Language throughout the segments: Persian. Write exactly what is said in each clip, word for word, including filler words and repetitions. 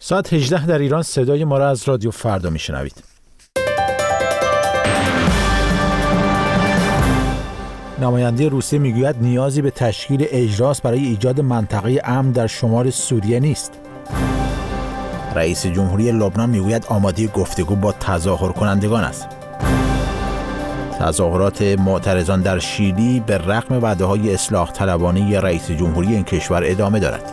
ساعت هجده در ایران. صدای ما را از رادیو فردا میشنوید. نماینده روسیه میگوید نیازی به تشکیل اجلاس برای ایجاد منطقه امن در شمال سوریه نیست. رئیس جمهوری لبنان میگوید آماده گفتگو با تظاهر کنندگان است. تظاهرات معترضان در شیلی به رغم وعده‌های اصلاح طلبانه رئیس جمهوری این کشور ادامه دارد.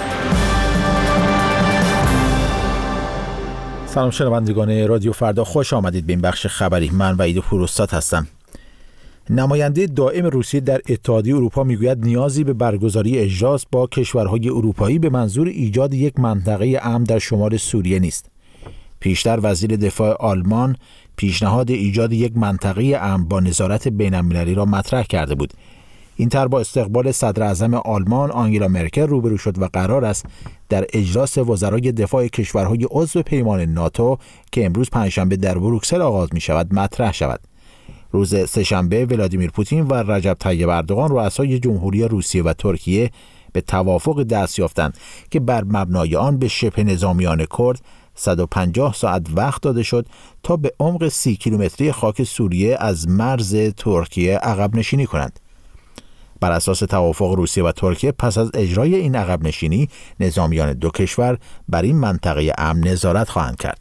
سلام شنوندگان رادیو فردا، خوش آمدید به این بخش خبری. من وحید پوروستاد هستم. نماینده دائم روسیه در اتحادیه اروپا میگوید نیازی به برگزاری اجلاس با کشورهای اروپایی به منظور ایجاد یک منطقه امن در شمال سوریه نیست. پیشتر وزیر دفاع آلمان پیشنهاد ایجاد یک منطقه امن با نظارت بین‌المللی را مطرح کرده بود. این طرح با استقبال صدر اعظم آلمان آنگلا مرکل روبرو شد و قرار است در اجلاس وزرای دفاع کشورهای عضو پیمان ناتو که امروز پنجشنبه در بروکسل آغاز می شود مطرح شود. روز سه‌شنبه ولادیمیر پوتین و رجب طیب اردوغان رؤسای جمهوری روسیه و ترکیه به توافق دست یافتند که بر مبنای آن به شبه نظامیان کرد صد و پنجاه ساعت وقت داده شد تا به عمق سی کیلومتری خاک سوریه از مرز ترکیه عقب نشینی کنند. بر اساس توافق روسیه و ترکیه پس از اجرای این عقب نشینی نظامیان دو کشور بر این منطقه امن نظارت خواهند کرد.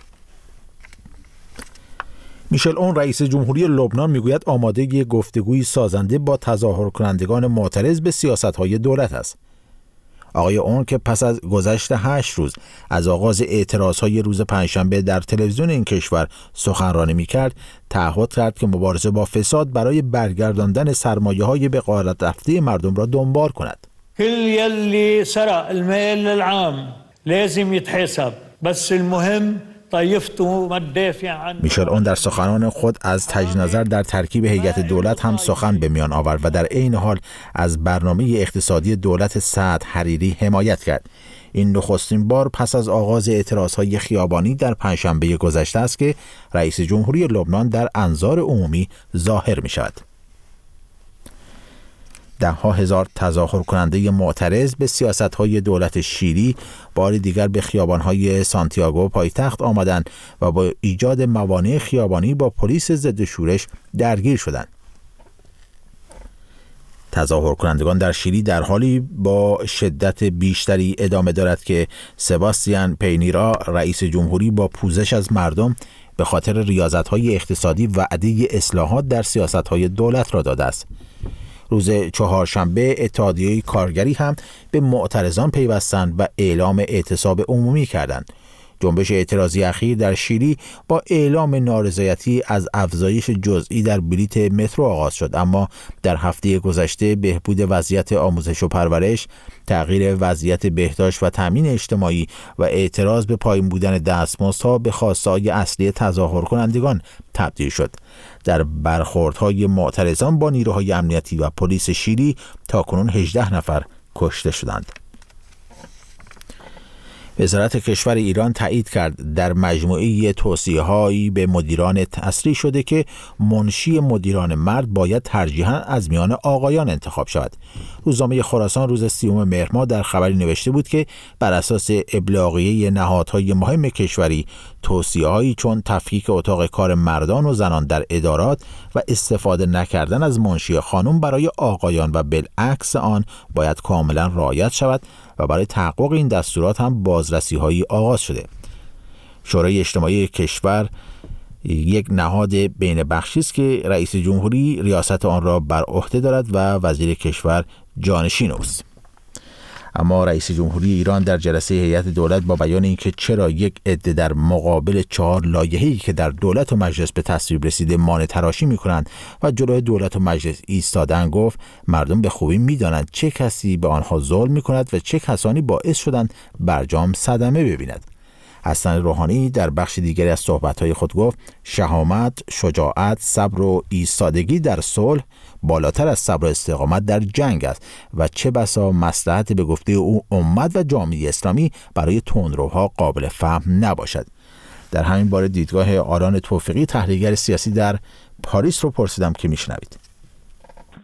میشل اون رئیس جمهوری لبنان میگوید آمادگی گفتگوی سازنده با تظاهر کنندگان معترض به سیاست‌های دولت است. آقای اون که پس از گذشت هشت روز از آغاز اعتراضهای روز پنجشنبه در تلویزیون این کشور سخنرانی می‌کرد، تعهد کرد که مبارزه با فساد برای برگرداندن سرمایه‌های به غارت رفته مردم را دنبال کند. كل يلي سرق المال العام لازم يتحاسب بس المهم میشل اون در سخنان خود از تجدیدنظر در ترکیب هیئت دولت هم سخن به میان آورد و در عین حال از برنامه اقتصادی دولت سعد حریری حمایت کرد. این نخستین بار پس از آغاز اعتراضهای خیابانی در پنجشنبه گذشته است که رئیس جمهوری لبنان در انظار عمومی ظاهر می شود. ده ها هزار تظاهر کننده معترض به سیاست‌های دولت شیلی بار دیگر به خیابان‌های سانتیاگو پایتخت آمدند و با ایجاد موانع خیابانی با پلیس ضد شورش درگیر شدند. تظاهر کنندگان در شیلی در حالی با شدت بیشتری ادامه دارد که سباستیان پینیرا رئیس جمهوری با پوزش از مردم به خاطر ریاضت‌های اقتصادی وعده اصلاحات در سیاست‌های دولت را داده است. روز چهارشنبه اتحادیه کارگری هم به معترضان پیوستند و اعلام اعتصاب عمومی کردند. جنبش اعتراضی اخیر در شیلی با اعلام نارضایتی از افزایش جزئی در بلیت مترو آغاز شد، اما در هفته گذشته بهبود وضعیت آموزش و پرورش، تغییر وضعیت بهداشت و تامین اجتماعی و اعتراض به پایین بودن دستمزدها به خواسته‌های اصلی تظاهر کنندگان تبدیل شد. در برخوردهای معترضان با نیروهای امنیتی و پلیس شیلی تاکنون هجده نفر کشته شدند. وزارت کشور ایران تایید کرد در مجموعه توصیه‌هایی به مدیران تسریع شده که منشی مدیران مرد باید ترجیحاً از میان آقایان انتخاب شود. روزنامه خراسان روز سیوم مهر ماه در خبری نوشته بود که بر اساس ابلاغیه نهادهای مهم کشوری توصیه‌هایی چون تفکیک اتاق کار مردان و زنان در ادارات و استفاده نکردن از منشی خانم برای آقایان و بالعکس آن باید کاملا رعایت شود و برای تحقق این دستورات هم بازرسی‌هایی آغاز شده. شورای اجتماعی کشور یک نهاد بین بخشی است که رئیس جمهوری ریاست آن را بر عهده دارد و وزیر کشور جانشین اوست. اما رئیس جمهوری ایران در جلسه هیئت دولت با بیان اینکه چرا یک عده در مقابل چهار لایحه‌ای که در دولت و مجلس به تصویب رسیده مانع تراشی می‌کنند و جلوی دولت و مجلس ایستادن، گفت مردم به خوبی می‌دانند چه کسی به آنها ظلم می‌کند و چه کسانی باعث شدند برجام صدمه ببیند. حسن روحانی در بخش دیگری از صحبت‌های خود گفت شهامت، شجاعت، صبر و ایستادگی در صلح بالاتر از صبر و استقامت در جنگ است و چه بسا مصلحت به گفته او امت و جامعه اسلامی برای تندروها قابل فهم نباشد. در همین باره دیدگاه آران توفیقی تحلیلگر سیاسی در پاریس رو پرسیدم که میشنوید.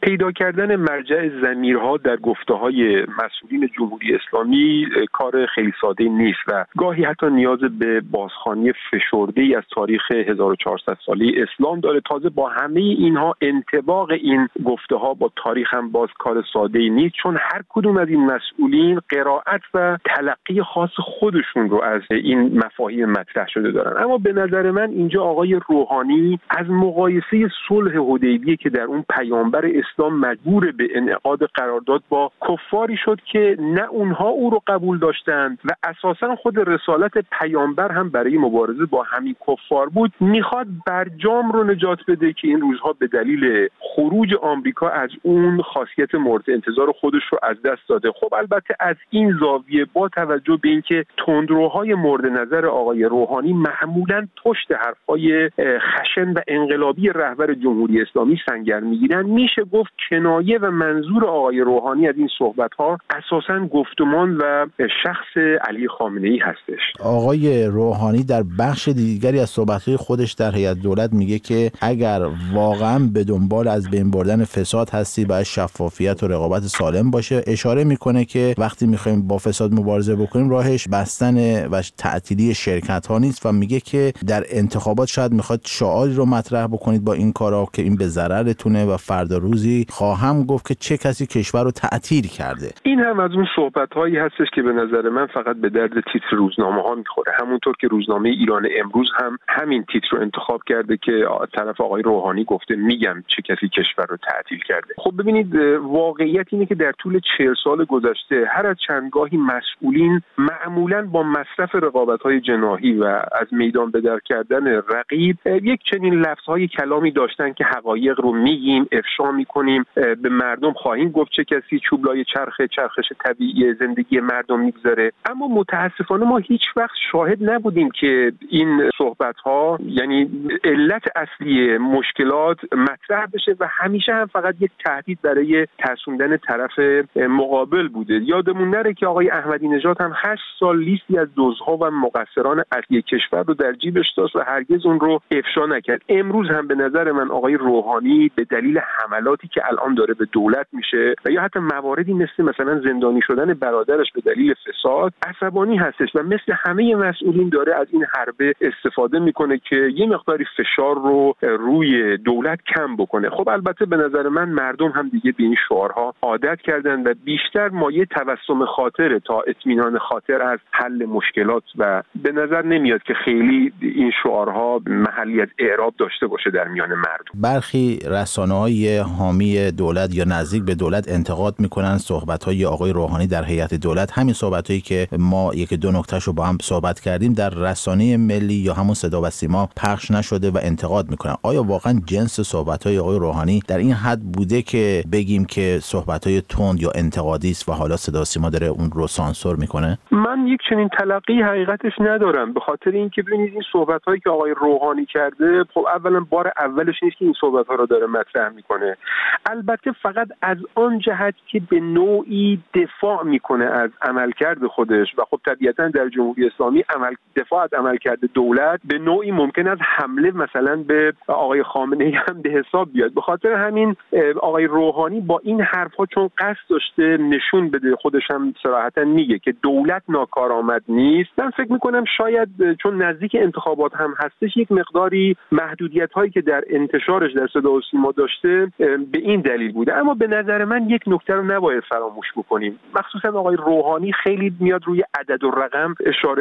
پیدا کردن مرجع ضمیرها در گفته‌های مسئولین جمهوری اسلامی کار خیلی ساده نیست و گاهی حتی نیاز به بازخوانی فشرده‌ای از تاریخ هزار و چهارصد ساله اسلام داره. تازه با همه اینها انطباق این گفته‌ها با تاریخ هم باز کار ساده‌ای نیست، چون هر کدوم از این مسئولین قرائت و تلقی خاص خودشون رو از این مفاهیم مطرح شده دارن. اما به نظر من اینجا آقای روحانی از مقایسه صلح حدیبیه که در اون پیامبر اسلام مجبور به انعقاد قرارداد با کفاری شد که نه اونها او رو قبول داشتند و اساساً خود رسالت پیامبر هم برای مبارزه با همین کفار بود، میخواد برجام رو نجات بده که این روزها به دلیل خروج آمریکا از اون خاصیت مورد انتظار خودش رو از دست داده. خب البته از این زاویه با توجه به اینکه تندروهای مورد نظر آقای روحانی معمولاً پشت حرفای خشن و انقلابی رهبر جمهوری اسلامی سنگر میگیرن، میشه گفت کنایه و منظور آقای روحانی از این صحبت‌ها اساساً گفتمان و شخص علی خامنه‌ای هستش. آقای روحانی در بخش دیگری از صحبت‌های خودش در هیئت دولت میگه که اگر واقعاً به دنبال از بین بردن فساد هستی باید شفافیت و رقابت سالم باشه. اشاره میکنه که وقتی میخوایم با فساد مبارزه بکنیم راهش بستن و تعطیلی شرکت‌ها نیست و میگه که در انتخابات شاید میخواد شعاری رو مطرح بکنید با این کارا که این به ضررتونه و فردا روزی خواهم گفت که چه کسی کشور رو تعطیل کرده. این هم از اون صحبت‌هایی هستش که به نظر من فقط به درد تیتر روزنامه‌ها میخوره. همونطور که روزنامه ایران امروز هم همین تیتر رو انتخاب کرده که طرف آقای روحانی گفته میگم چه کسی کشور رو تعطیل کرده. خب ببینید واقعیت اینه که در طول چهل سال گذشته هر از چندگاهی مسئولین معمولاً با مصرف رقابت‌های جناحی و از میدان به در کردن رقیب یک چنین لفظهای کلامی داشتن که حقایق رو میگیم، افشا میکنیم، به مردم خواهیم گفت چه کسی چوبلای چرخه چرخش طبیعی زندگی مردم میگذاره. اما متاسفانه ما هیچ وقت شاهد نبودیم که این صحبت‌ها یعنی علت اصلی مشکلات مطرح بشه و همیشه هم فقط یک تهدید برای ترسوندن طرف مقابل بوده. یادمون نره که آقای احمدی نژاد هم هشت سال لیستی از دزدها و مقصران اصلی کشور رو در جیبش داشت و هرگز اون رو افشا نکرد. امروز هم به نظر من آقای روحانی به دلیل حملاتی که الان داره به دولت میشه و یا حتی مواردی مثل مثلا زندانی شدن برادرش به دلیل فساد عصبانی هستش و مثل همه مسئولین داره از این حربه استفاده میکنه که یه مقداری فشار رو روی دولت کم بکنه. خب البته به نظر من مردم هم دیگه به این شعارها عادت کردن و بیشتر مایه تبسم خاطر تا اطمینان خاطر از حل مشکلات و به نظر نمیاد که خیلی این شعارها محلی از اعراب داشته باشه در میان مردم. برخی رسانه‌های حامی دولت یا نزدیک به دولت انتقاد میکنن صحبت‌های آقای روحانی در هیئت دولت، همین صحبت‌هایی که ما یک دو نکتهشو با هم صحبت کردیم در رسانه ملی یا همون صدا و سیما پخش نشده و انتقاد میکنن. آیا واقعا جنس صحبت‌های آقای روحانی در این حد بوده که بگیم که صحبت‌های تند یا انتقادی است و حالا صدا و سیما داره اون رو سانسور میکنه؟ من یک چنین تلقی حقیقتش ندارم، به خاطر اینکه ببینید این صحبت‌هایی که آقای روحانی کرده خب اولا بار اولش نیست که این صحبت‌ها رو داره مطرح میکنه. البته فقط از آن جهت که به نوعی دفاع میکنه از عملکرد خودش و خب طبیعتاً در جمهوری اسلامی عمل دفاع از عملکرد دولت به نوعی ممکن است حمله مثلا به آقای خامنه‌ای هم به حساب بیاد. به خاطر همین آقای روحانی با این حرف‌ها چون قصد داشته نشون بده، خودش هم صراحتاً میگه که دولت ناکارآمد نیست. من فکر میکنم شاید چون نزدیک انتخابات هم هستش یک مقداری محدودیت‌هایی که در انتشارش در صدا و سیما داشته به این دلیل بوده. اما به نظر من یک نکته رو نباید فراموش بکنیم، مخصوصا آقای روحانی خیلی میاد روی عدد و رقم اشاره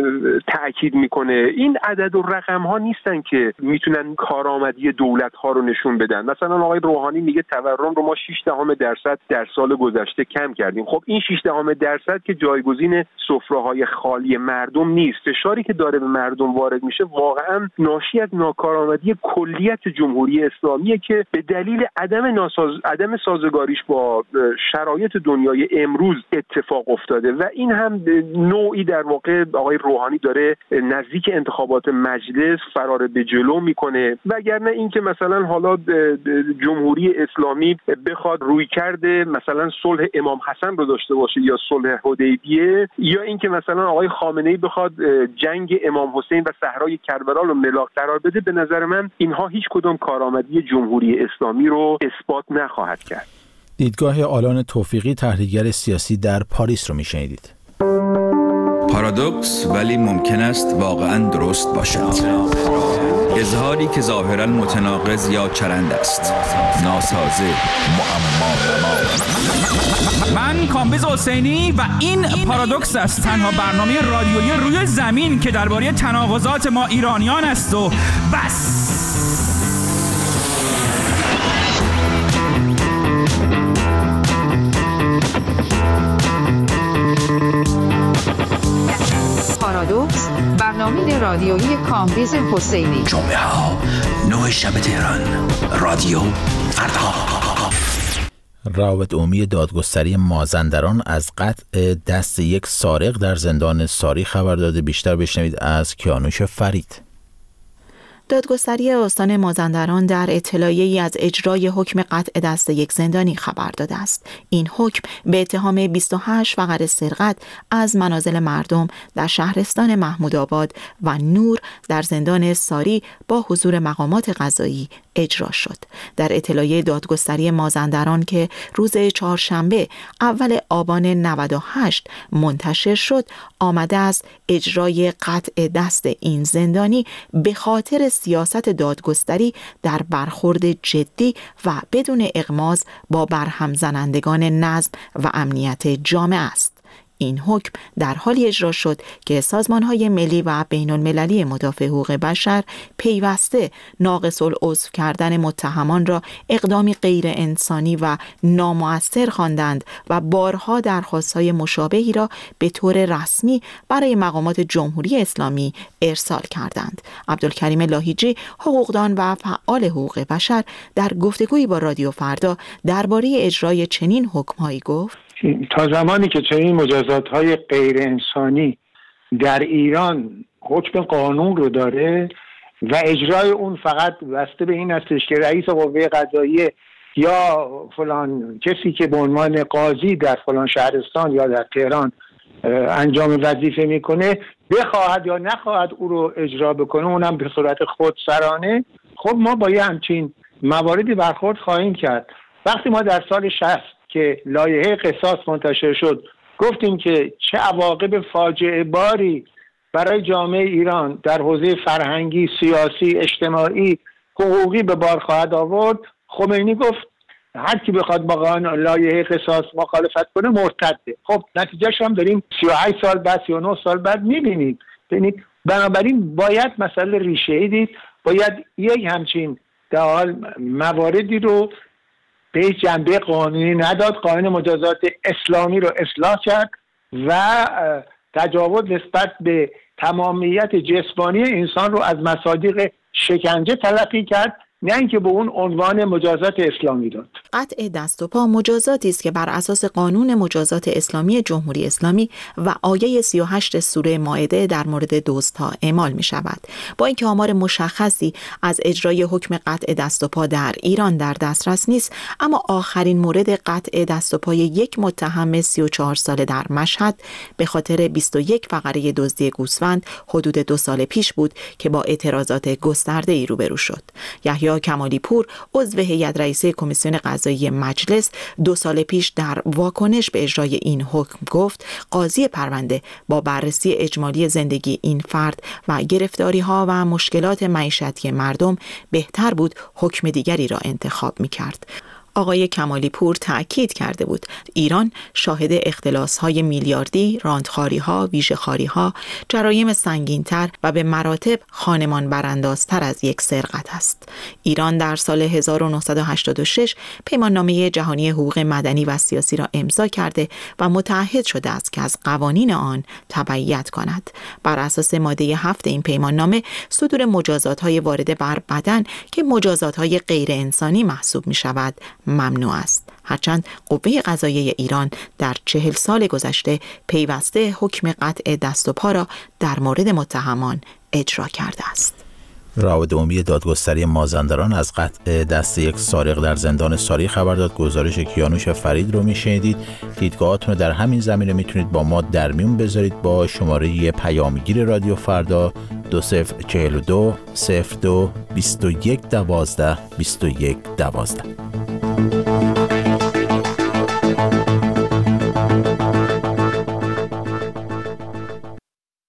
تاکید میکنه. این عدد و رقم ها نیستن که میتونن کارآمدی دولت ها رو نشون بدن. مثلا آقای روحانی میگه تورم رو ما شش دهم درصد در سال گذشته کم کردیم. خب این شش دهم درصد که جایگزین سفره‌های خالی مردم نیست. فشاری که داره به مردم وارد میشه واقعا ناشی از ناکارآمدی کلیت جمهوری اسلامیه که به دلیل عدم ناساز عدم سازگاریش با شرایط دنیای امروز اتفاق افتاده و این هم نوعی در واقع آقای روحانی داره نزدیک انتخابات مجلس فرار به جلو میکنه، وگرنه اینکه مثلا حالا جمهوری اسلامی بخواد روی کرده مثلا صلح امام حسن رو داشته باشه یا صلح حدیبیه، یا اینکه مثلا آقای خامنه‌ای بخواد جنگ امام حسین و صحرای کربلا رو ملاک قرار بده، به نظر من اینها هیچ کدوم کارآمدی جمهوری اسلامی رو اثبات نخواهد کرد. دیدگاه آلان توفیقی، تحلیلگر سیاسی در پاریس رو میشنیدید. پارادوکس ولی ممکن است واقعاً درست باشد. اظهاری که ظاهراً متناقض یا چرند است، ناسازه، معما. من کامبیز حسینی و این پارادوکس است، تنها برنامه رادیویی روی زمین که درباره تناقضات ما ایرانیان است و بس. پارادوکس، برنامه رادیویی کامبیز حسینی. جمعه ها نه شب تهران، رادیو فردا. روابط عمومی دادگستری مازندران از قطع دست یک سارق در زندان ساری خبر داده. بیشتر بشنوید از کیانوش فرید. دادگستری استان مازندران در اطلاعیه‌ای از اجرای حکم قطع دست یک زندانی خبر داده است. این حکم به اتهام بیست و هشت فقر سرقت از منازل مردم در شهرستان محمودآباد و نور در زندان ساری با حضور مقامات قضایی اجرا شد. در اطلاعیه دادگستری مازندران که روز چهارشنبه اول آبان نود و هشت منتشر شد، آمده است اجرای قطع دست این زندانی به خاطر سیاست دادگستری در برخورد جدی و بدون اغماض با برهم زنندگان نظم و امنیت جامعه است. این حکم در حالی اجرا شد که سازمان‌های ملی و بین‌المللی مدافع حقوق بشر پیوسته ناقص العضو کردن متهمان را اقدامی غیر انسانی و نامؤثر خواندند و بارها درخواست‌های مشابهی را به طور رسمی برای مقامات جمهوری اسلامی ارسال کردند. عبدالکریم لاهیجی، حقوقدان و فعال حقوق بشر، در گفتگویی با رادیو فردا درباره اجرای چنین حکم‌هایی گفت: تا زمانی که چنین مجازات‌های غیر انسانی در ایران حکم قانون رو داره و اجرای اون فقط بسته به این هستش که رئیس قوه قضاییه یا فلان کسی که به عنوان قاضی در فلان شهرستان یا در تهران انجام وظیفه میکنه بخواهد یا نخواهد او رو اجرا بکنه، اونم به صورت خودسرانه، خب ما با یه همچین مواردی برخورد خواهیم کرد. وقتی ما در سال شصت که لایحه قصاص منتشر شد گفتیم که چه عواقب فاجعه باری برای جامعه ایران در حوزه فرهنگی، سیاسی، اجتماعی، حقوقی به بار خواهد آورد، خمینی گفت هر کی بخواد با قانون لایحه قصاص مخالفت کنه مرتده. خب نتیجهش هم داریم سی و هشت سال بعد، سی و نه سال بعد می‌بینید. یعنی بنابراین باید مسئله ریشه‌ای دید، باید یک همچین در حال مواردی رو به جنبه قانونی نداد، قانون مجازات اسلامی رو اصلاح کرد و تجاوز نسبت به تمامیت جسمانی انسان رو از مصادیق شکنجه تلقی کرد، نه اینکه به اون عنوان مجازات اسلامی داد. قطع دست و پا مجازاتی است که بر اساس قانون مجازات اسلامی جمهوری اسلامی و آیه سی و هشت سوره مائده در مورد دزدها اعمال می شود. با اینکه آمار مشخصی از اجرای حکم قطع دست و پا در ایران در دسترس نیست، اما آخرین مورد قطع دست و پای یک متهم سی و چهار ساله در مشهد به خاطر بیست و یک فقره دزدی گوسفند حدود دو سال پیش بود که با اعتراضات گسترده‌ای روبرو شد. یحیی کمالی پور، عضو هیئت رئیسه کمیسیون قضایی مجلس، دو سال پیش در واکنش به اجرای این حکم گفت قاضی پرونده با بررسی اجمالی زندگی این فرد و گرفتاری‌ها و مشکلات معیشتی مردم بهتر بود حکم دیگری را انتخاب می‌کرد. آقای کمالی پور تأکید کرده بود ایران شاهد اختلاس‌های میلیاردی، راندخاری‌ها، ویژه‌خواری‌ها، جرایم سنگین‌تر و به مراتب خانمان براندازتر از یک سرقت است. ایران در سال هزار و نهصد و هشتاد و شش پیماننامه جهانی حقوق مدنی و سیاسی را امضا کرده و متعهد شده است که از قوانین آن تبعیت کند. بر اساس ماده هفت این پیماننامه صدور مجازات‌های وارده بر بدن که مجازات‌های غیر انسانی محسوب می‌شود ممنوع است. هرچند قوه قضاییه ایران در چهل سال گذشته پیوسته حکم قطع دست و پا را در مورد متهمان اجرا کرده است. روابط عمومی دادگستری مازندران از قطع دست یک سارق در زندان ساری خبر داد. گزارش کیانوش فرید رو میشنیدید. دیدگاهاتون رو در همین زمینه میتونید با ما در میون بذارید با شماره پیامگیر رادیو فردا دو صفر چهل و دو صفر دو بیست و یک دوازده بیست و یک دوازده. شما.